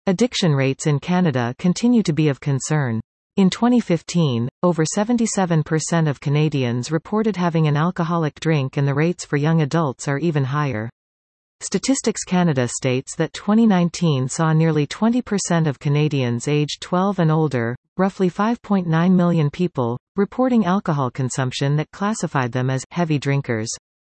Addiction rates in Canada continue to be of concern. In 2015, over 77% of Canadians reported having an alcoholic drink, and the rates for young adults are even higher. Statistics Canada states that 2019 saw nearly 20% of Canadians aged 12 and older, roughly 5.9 million people, reporting alcohol consumption that classified them as heavy drinkers.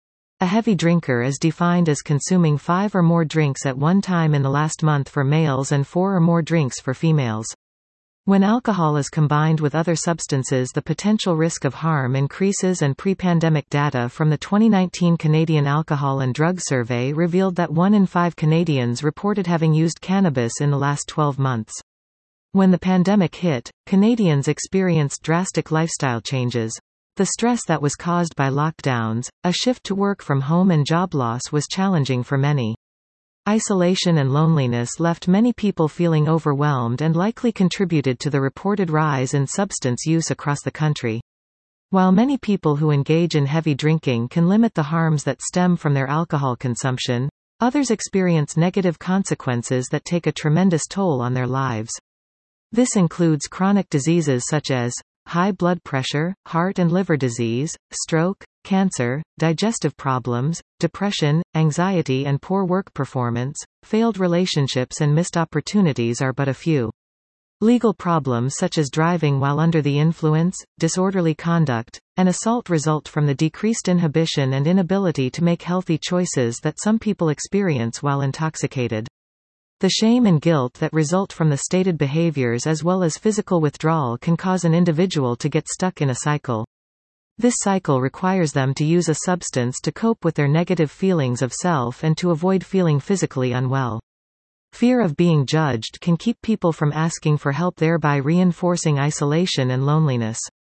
A heavy drinker is defined as consuming 5 or more drinks at one time in the last month for males and 4 or more drinks for females. When alcohol is combined with other substances, the potential risk of harm increases, and pre-pandemic data from the 2019 Canadian Alcohol and Drug Survey revealed that 1 in 5 Canadians reported having used cannabis in the last 12 months. When the pandemic hit, Canadians experienced drastic lifestyle changes. The stress that was caused by lockdowns, a shift to work from home, and job loss was challenging for many. Isolation and loneliness left many people feeling overwhelmed and likely contributed to the reported rise in substance use across the country. While many people who engage in heavy drinking can limit the harms that stem from their alcohol consumption, others experience negative consequences that take a tremendous toll on their lives. This includes chronic diseases such as high blood pressure, heart and liver disease, stroke, cancer, digestive problems, depression, anxiety and poor work performance. Failed relationships and missed opportunities are but a few. Legal problems such as driving while under the influence, disorderly conduct, and assault result from the decreased inhibition and inability to make healthy choices that some people experience while intoxicated. The shame and guilt that result from the stated behaviors, as well as physical withdrawal, can cause an individual to get stuck in a cycle. This cycle requires them to use a substance to cope with their negative feelings of self and to avoid feeling physically unwell. Fear of being judged can keep people from asking for help, thereby reinforcing isolation and loneliness.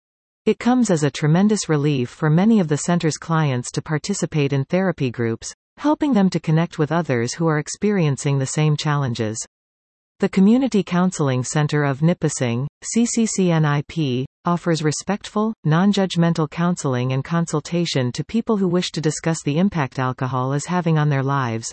It comes as a tremendous relief for many of the center's clients to participate in therapy groups, helping them to connect with others who are experiencing the same challenges. The Community Counseling Center of Nipissing, CCCNIP, offers respectful, non-judgmental counseling and consultation to people who wish to discuss the impact alcohol is having on their lives.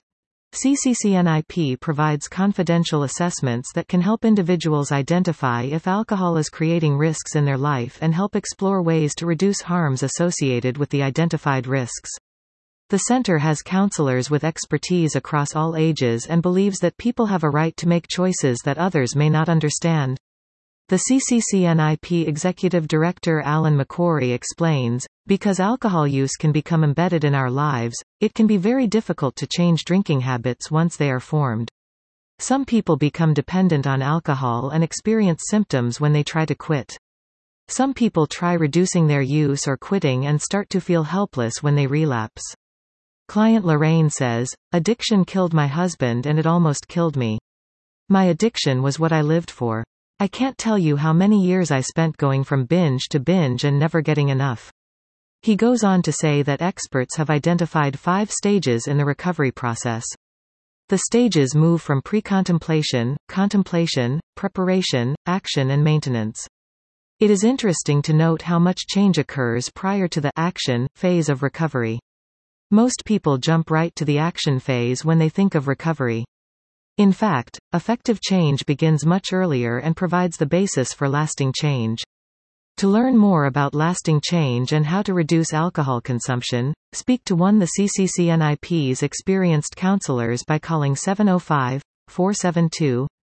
CCCNIP provides confidential assessments that can help individuals identify if alcohol is creating risks in their life and help explore ways to reduce harms associated with the identified risks. The center has counselors with expertise across all ages and believes that people have a right to make choices that others may not understand. The CCCNIP Executive Director Alan McQuarrie explains, because alcohol use can become embedded in our lives, it can be very difficult to change drinking habits once they are formed. Some people become dependent on alcohol and experience symptoms when they try to quit. Some people try reducing their use or quitting and start to feel helpless when they relapse. Client Lorraine says, "Addiction killed my husband and it almost killed me. My addiction was what I lived for. I can't tell you how many years I spent going from binge to binge and never getting enough." He goes on to say that experts have identified 5 stages in the recovery process. The stages move from pre-contemplation, contemplation, preparation, action and maintenance. It is interesting to note how much change occurs prior to the action phase of recovery. Most people jump right to the action phase when they think of recovery. In fact, effective change begins much earlier and provides the basis for lasting change. To learn more about lasting change and how to reduce alcohol consumption, speak to one of the CCCNIP's experienced counselors by calling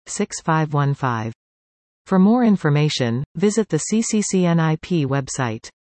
705-472-6515. For more information, visit the CCCNIP website.